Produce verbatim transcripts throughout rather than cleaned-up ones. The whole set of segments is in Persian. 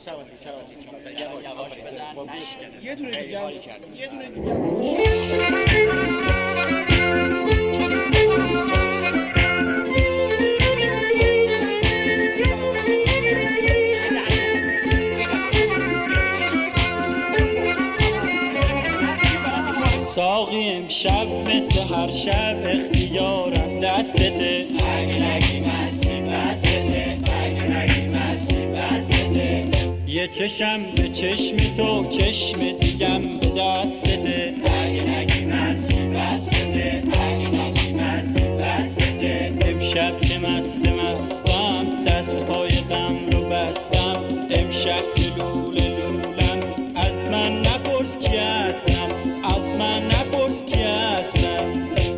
یواش بزن نشکنه. یه دونه دیگه یه دونه دیگه ساقی امشب مثل هر شب اختیارم دستته، اگه نگی مستی بستته، اگه نگی مستی بستته. یه چشم به چشم تو چشم دیگم به دستته، اگه نگی مستی بستته، اگه نگی مستی بستته. امشب که مست مستم دست پای غم رو بستم، امشب که لوله لولم از من نپرس کی هستم، از من نپرس کی هستم.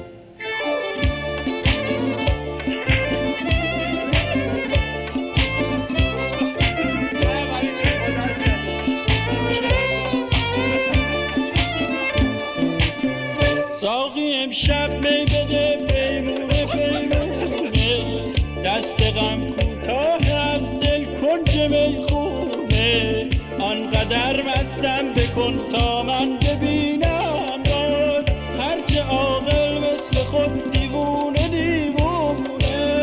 ساقی امشب می بده پیمونه پیمونه، دست غم کوتاه از دل کنج میخونه. آنقدر مستم بکن تا من ببینم باز، هرچه عاقل مثل خود دیوونه دیوونه.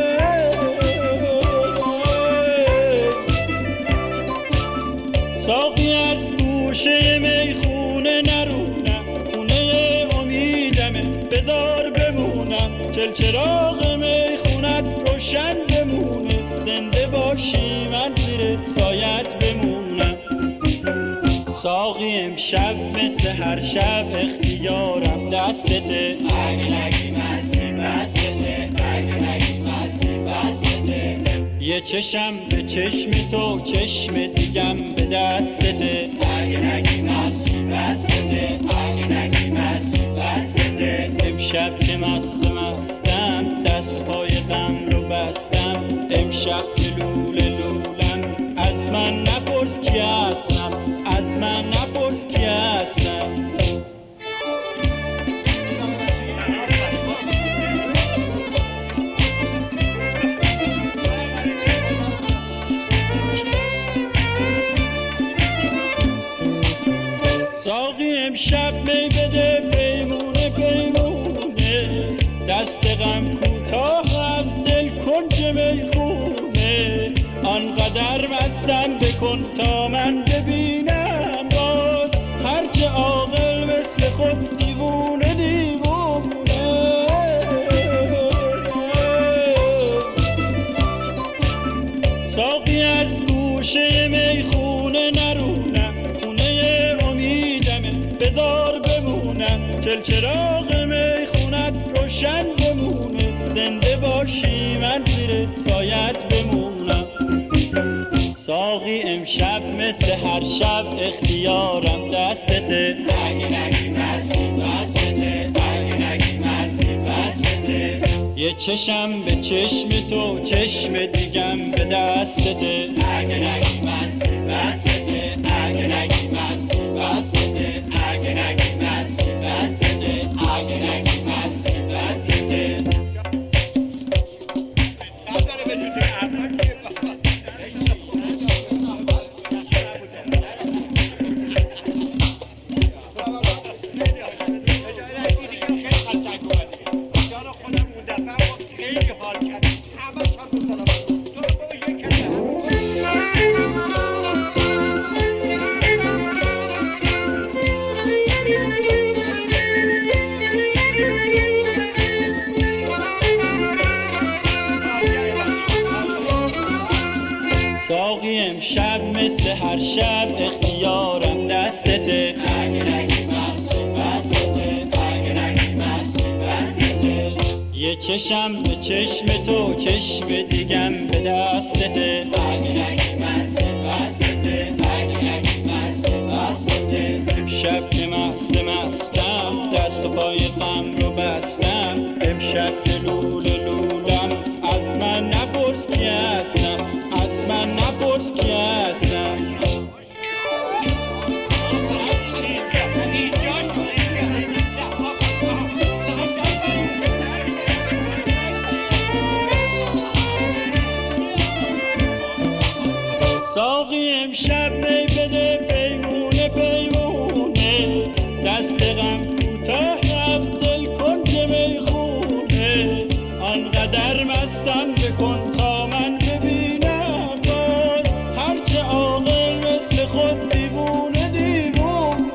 ساقی از گوشه میخونه نرونم، خونه امیدمه بذار بمونم، چل چراغ میخونت روشن بمونه، زنده باشی من زیر سایت بمونم. ساقی امشب مثل هر شب اختیارم دستته، اگه نگی مستی بستته، اگه نگی مستی بستته. یه چشم به چشم تو چشم دیگم به دستته، اگه نگی مستی بستته، اگه نگی مستی بستته. امشب که مست مستم دست پای غم رو بستم، امشب که لوله لولم از من نپرس کی هستم، از من نپرس کی هستم. ساقی امشب می بده پیمونه پیمونه، دست غم کوتاه از دل کنج میخونه. آنقدر مستم بکن تا من ببینم باز، هرچه عاقل مثل خود دیوونه دیوونه. ساقی از گوشه میخونه نرونم، خونه امیدمه بذار بمونم، چل چراغ میخونت روشن بمونه، زنده باشی من زیر سایت بمونم. ساقی امشب مثل هر شب اختیارم دستته، اگه نگی مستی بستته، اگه نگی مستی بستته. یه چشم به چشم تو چشم دیگم به دستته، اگه نگی مستی بستته، اگه نگی مستی بستته، اگه نگی مستی بستته، اگه نگی مستی بستته. ساقی امشب مثل هر شب اختیارم دستته، اگه نگی مستی بستته، اگه نگی مستی بستته. یه چشم به چشم تو چشم دیگم به دستته، اگه نگی مستی بستته، اگه نگی مستی بستته. امشب که مست مستم دست و پای غم رو بستم، امشب که لوله لولم از من نپرس کی هستم، از من نپرس کی هستم. امشب می بده پیمونه پیمونه، دست غم کوتاه از دل کن که میخونه، آنقدر مستم بکن تا من ببینم باز، هرچه عاقل مثل خود دیوونه دیوونه.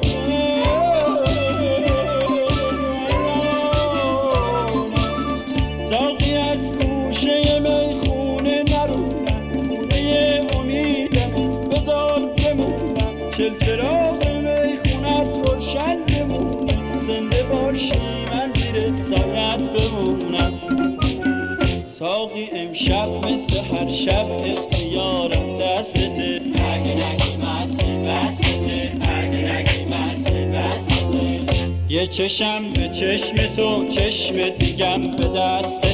زاغی از گوشه میخونه نرونم، خونه امیدم بذار بمونم، چل چراغ میخونت روشن بمونم، زنده باشی من زیر سایت بمونم. ساقی امشب مثل هر شب اختیارم دستته، اگه نگی مستی بسته، اگه نگی مستی بسته. یه چشم به چشم تو، چشم دیگم به دست